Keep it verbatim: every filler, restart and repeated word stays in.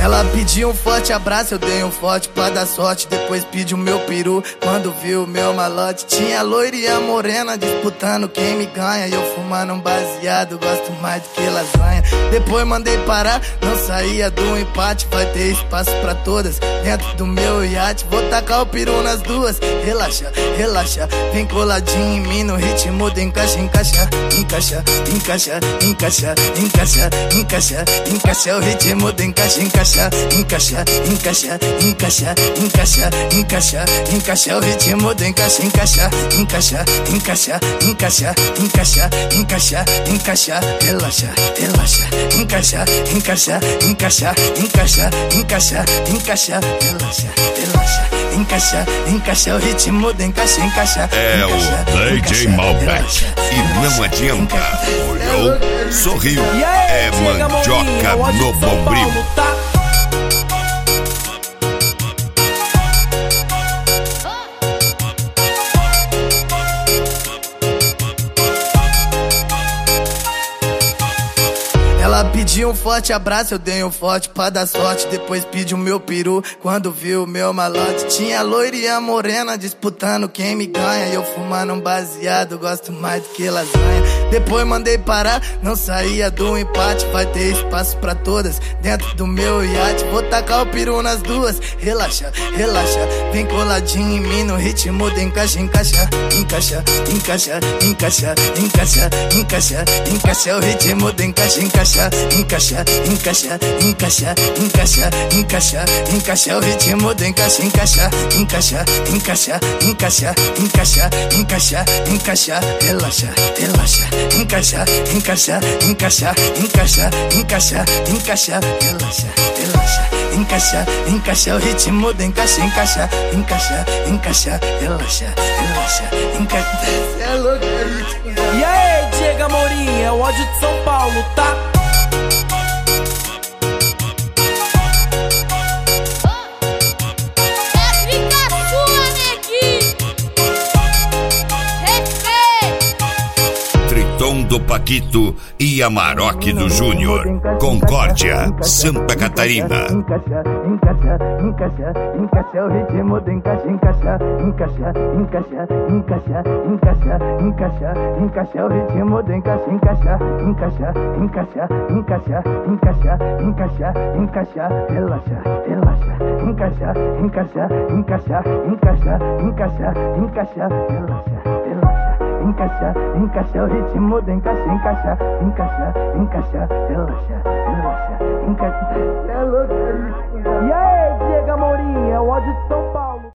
Ela pediu um forte abraço, eu dei um forte pra dar sorte. Depois pediu meu peru, quando viu o meu malote. Tinha a loira e a morena disputando quem me ganha. E eu fumando um baseado, gosto mais do que lasanha. Depois mandei parar, não saía do empate. Vai ter espaço pra todas dentro do meu iate. Vou tacar o peru nas duas, relaxa, relaxa. Vem coladinho em mim no ritmo do encaixa, encaixa. Encaixa, encaixa, encaixa, encaixa, encaixa, encaixa. O ritmo do encaixa, encaixa. Encaixa, encaixa, encaixa, encaixa, encaixa, encaixa. O ritmo do encaixa, encaixa, encaixa, encaixa, encaixa, encaixa, encaixa, encaixa. Relaxa, relaxa, encaixa, encaixa, encaixa, encaixa, encaixa, encaixa. Relaxa, relaxa, encaixa, encaixa. O ritmo do encaixa, encaixa. É o D J Malbec e não adianta. Olhou, sorriu, é mandioca no bombril. Ela pediu um forte abraço, eu dei um forte pra dar sorte. Depois pediu meu peru, quando viu o meu malote. Tinha a loira e a morena disputando quem me ganha. E eu fumando um baseado, gosto mais do que lasanha. Depois mandei parar, não saía do empate. Vai ter espaço pra todas dentro do meu iate. Vou tacar o peru nas duas, relaxa, relaxa. Vem coladinho em mim no ritmo do encaixa, encaixa. Encaixa, encaixa, encaixa, encaixa, encaixa, encaixa. O ritmo do encaixa, encaixa. Encaixa, encaixa, encaixa, encaixa, encaixa, encaixa. O ritmo do encaixa, encaixa, encaixa, encaixa, encaixa, encaixa, encaixa, encaixa. Relaxa, relaxa, encaixa, encaixa, encaixa, encaixa, encaixa, encaixa. Relaxa, relaxa, encaixa, encaixa. O ritmo do encaixa, encaixa, encaixa, encaixa. Relaxa, relaxa, encaixa. Cê é louco, é ritmo. E aí, Diego Amorim, é o ódio de São Paulo, tá? Do Paquito e Amarok do Júnior, Concórdia, Santa Catarina. Encaixa, encaixa, encaixa, encaixa. O ritmo do encaixa, encaixa, encaixa, encaixa, encaixa, encaixa, encaixa, encaixa. O ritmo do encaixa, encaixa, encaixa, encaixa, encaixa, encaixa, encaixa, encaixa. Relaxa, relaxa, encaixa, encaixa, encaixa, encaixa, encaixa, encaixa. Relaxa, relaxa, encaixa, encaixa. O ritmo do encaixa, encaixa, encaixa, encaixa. Relaxa, relaxa, encaixa.